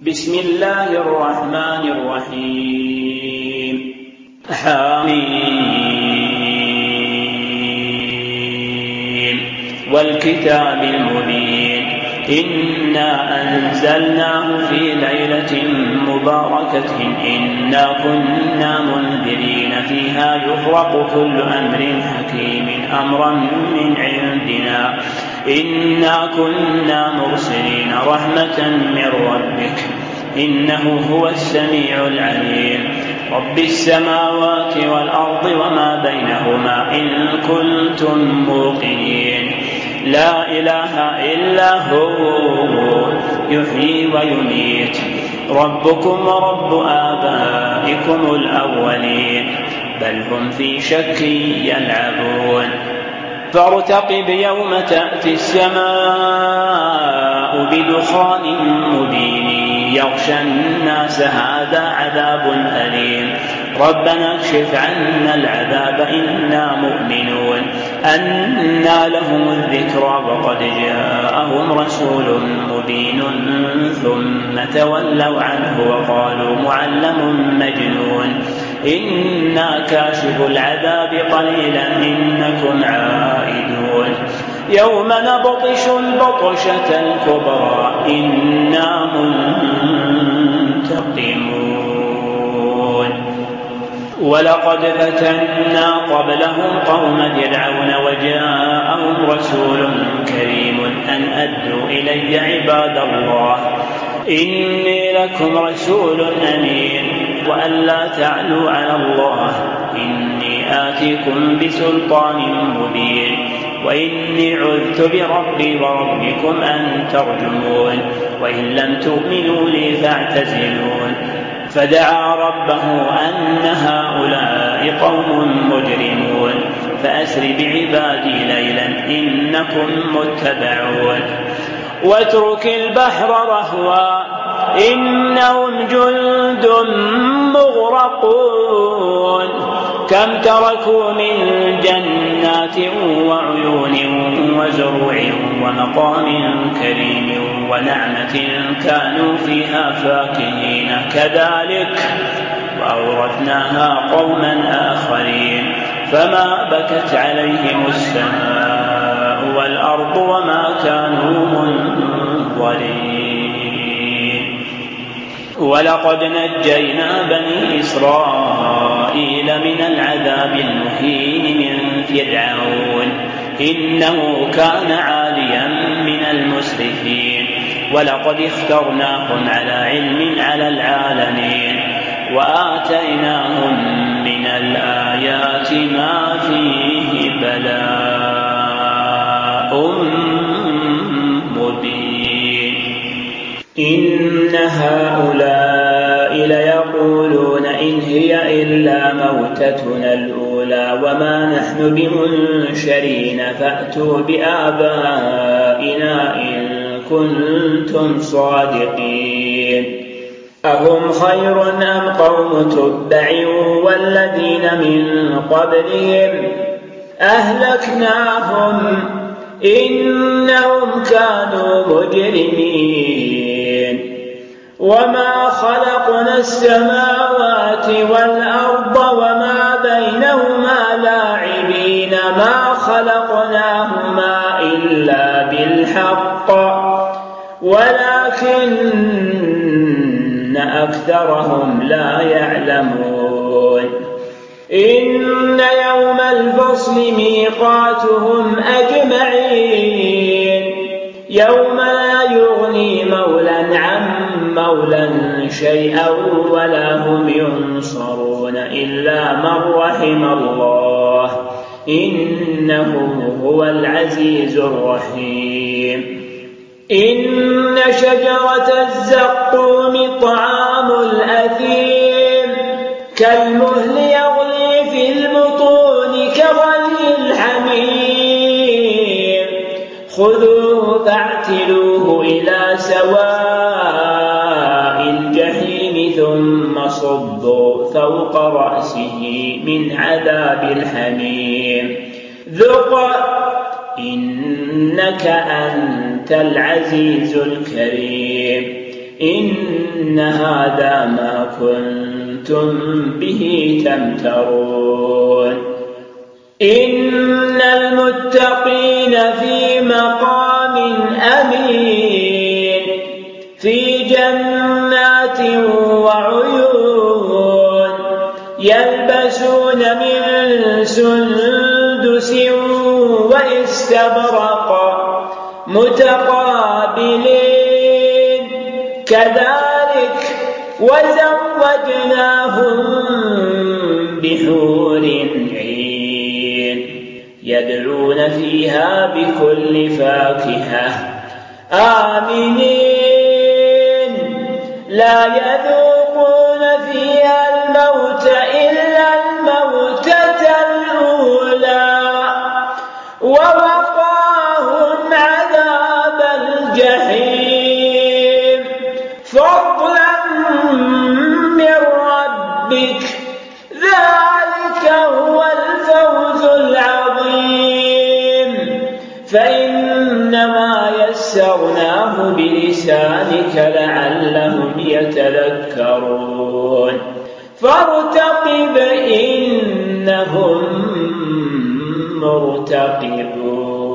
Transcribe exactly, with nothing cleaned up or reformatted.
بسم الله الرحمن الرحيم. حميم والكتاب المبين إنا أنزلناه في ليلة مباركة إنا كنا منذرين فيها يفرق كل أمر حكيم أمرا من عندنا إنا كنا مرسلين رحمة من ربك إنه هو السميع العليم. رب السماوات والأرض وما بينهما إن كنتم موقنين لا إله إلا هو يحيي ويميت ربكم ورب آبائكم الأولين بل هم في شك يلعبون. فارتقب يوم تأتي السماء بدخان مبين يغشى الناس هذا عذاب أليم ربنا اكشف عنا العذاب إنا مؤمنون. أنى لهم الذكرى وقد جاءهم رسول مبين ثم تولوا عنه وقالوا معلم مجنون إنا كاشف العذاب قليلا إنكم عائدون. يوم نبطش البطشة الكبرى إنا منتقمون. ولقد فتنا قبلهم قوم فرعون وجاءهم رسول كريم أن أدوا إلي عباد الله إني لكم رسول أمين وأن لا تعلوا على الله إني آتيكم بسلطان مبين وإني عذت بربي وربكم أن ترجمون وإن لم تؤمنوا لي فاعتزلون. فدعا ربه أن هؤلاء قوم مجرمون فأسر بعبادي ليلا إنكم متبعون. واترك البحر رهوا إنهم جند مغرقون كم تركوا من جنات وعيون وزروع ومقام كريم ونعمة كانوا فيها فاكهين كذلك وأورثناها قوما آخرين فما بكت عليهم السماء والأرض وما كانوا منظرين. ولقد نجينا بني إسرائيل من العذاب المهين من فرعون إنه كان عاليا من المسرفين ولقد اخترناهم على علم على العالمين وآتيناهم من الآيات ما فيه بلاء مبين. إن هؤلاء ليقولون إن هي إلا موتتنا الأولى وما نحن بمنشرين فأتوا بآبائنا إن كنتم صادقين. أهم خير أم قوم تبع والذين من قبلهم أهلكناهم إنهم كانوا مجرمين. وما خلقنا السماوات والأرض وما بينهما لاعبين ما خلقناهما إلا بالحق ولكن أكثرهم لا يعلمون. إن يوم الفصل ميقاتهم أجمعين يوم لا يغني مولا عن مولا شيئا ولا هم ينصرون إلا من رحم الله إنه هو العزيز الرحيم. إن شجرة الزقوم طعام الأثيم كالمهل يغلي في البطون كغلي الحميم خذوه فاعتلوه إلى سواء الجحيم ثم صبوا فوق رأسه من عذاب الحميم ذق إنك أنت العزيز الكريم. إن إن هذا ما كنتم به تمترون إن المتقين في مقام أمين في جنات وعيون يلبسون من سندس واستبرق متقابلين كذلك وزوجناهم بحور عين يدعون فيها بكل فاكهة آمنين لا يذوقون فيها الموت إلا الموتة الأولى ووقاهم عذاب الجحيم فضلا من ربك ذلك هو الفوز العظيم فإنما يسرناه بلسانك لعلهم يتذكرون فارتقب إنهم مرتقبون